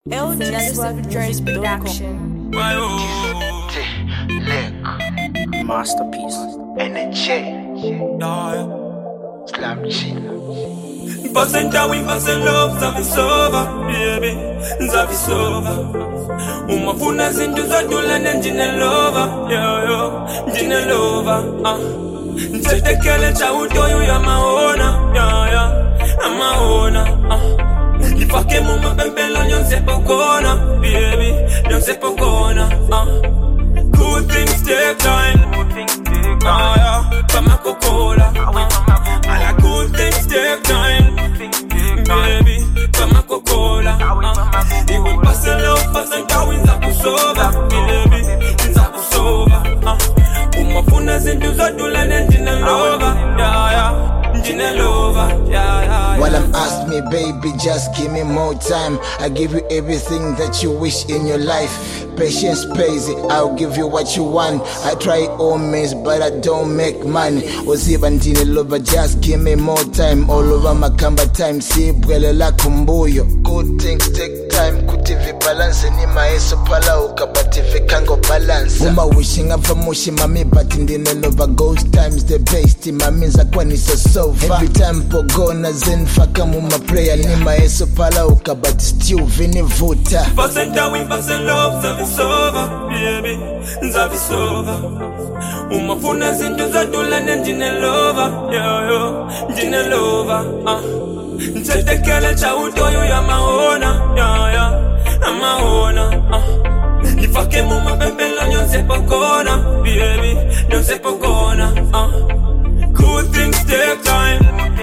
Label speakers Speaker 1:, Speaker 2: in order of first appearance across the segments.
Speaker 1: LG Dre's production.
Speaker 2: Masterpiece. Energy. Slam chill.
Speaker 3: Passing down, we passing love, zavisova, baby, zavisova. Umafuna zintu zadula njine lova, yo, njine lova. Ntetekele cha utoyo ya maona, amaona. Ifake muma bembela nyonse pokona, baby, nyonse pokona. Good things take time, Pama Coca-Cola. I like good things take time, baby, Pama Coca-Cola. It will pass and love, pass and down in Zakusova, baby, in Zakusova. Umafuna zintu zadula njine lova, njine lova,
Speaker 2: While I'm asked me, baby, just give me more time. I give you everything that you wish in your life. Patience pays it, I'll give you what you want. I try all means, but I don't make money. Uziba ndine lover, just give me more time. All over my kamba time, see bwelela kumbuyo. Good things take time, kutivi balance. Ni maeso pala ukabativi kango balance. Uma wishing up for mushi mami, but ndine lover. Ghost times the best, mami za kwani so far. Every time pogona zen faka muma prayer. Ni maeso pala ukabati still vini vuta.
Speaker 3: Passing down, we passing love, zavisova, baby, zavisova. Umafuna zintu zadula njine lova, yo, njine lova. Ntetekele cha utoyo ya maona, amaona. Ifake muma bembela nyonse pokona, baby, nyonse pokona. Good things take time,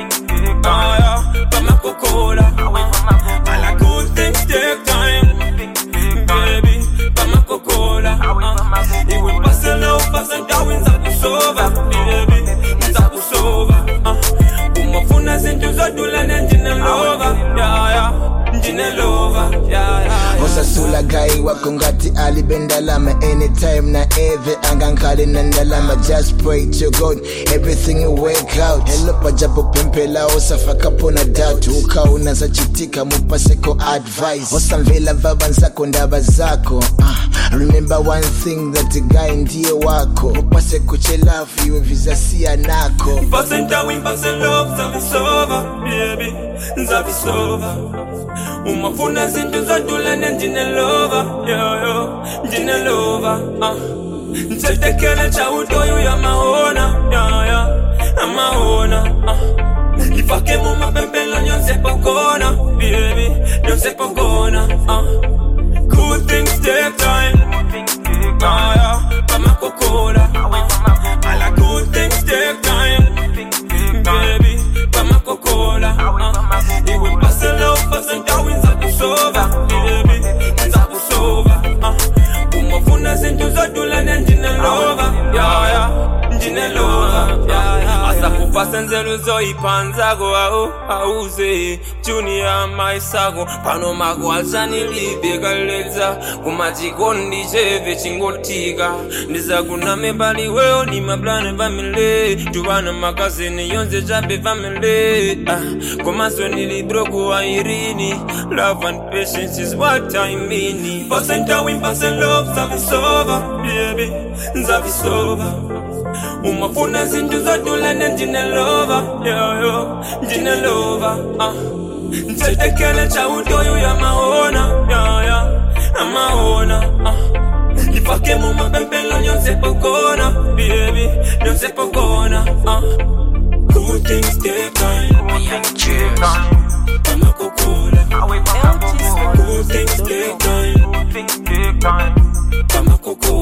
Speaker 3: Pama Coca-Cola. I like good things take time, baby, Pama Coca-Cola. It will pass and love, pass and down in Zakusova, baby, in Zakusova. Umafuna zintu zadula njine lova, njine lova,
Speaker 2: Osasula gai wako ngati alibendalama. Anytime na eve angankali nandalama. Just pray to God, everything will work out. Hello pajapo pempela osafaka pona datu. Ukauna za chitika mupaseko advice. Osamvela baba nzako ndaba zako. Remember one thing, that the guy ndiye wako. Upaseko chelafu iwe vizasia nako.
Speaker 3: Passing down, we passing love, zavisova, baby, zavisova. Umafuna zintu zadula njine lova, yo, njine lova. Ntetekele cha utoyo ya maona, amaona. Ifake muma bembela nyonse pokona, baby, nyonse pokona. Good things take time, Pama Coca-Cola. I like good things take time, baby, Pama Coca-Cola. It will pass and love, pass and down in Zakusova, baby, in Zakusova. Umafuna zintu zadula njine lova, njine lova, Asakupa senzelu zoipanza go auze Junior maisago pano mago alzani libegaleza kumajikondi cheve chingotika Niza kuname bali weo ni mablane family Tubana makazini yonze chape family Komaso nilibroku wa irini Love and patience is what I mean Passing down, we passing love, zavisova, baby, zavisova. Umafuna zintu zadula njine lova, yo, njine lova. Ntetekele cha utoyo ya maona, amaona. Ifake muma bembela nyonse pokona, baby, nyonse pokona. Good things take time, Pama Coca-Cola. Good things take time, Pama Coca-Cola.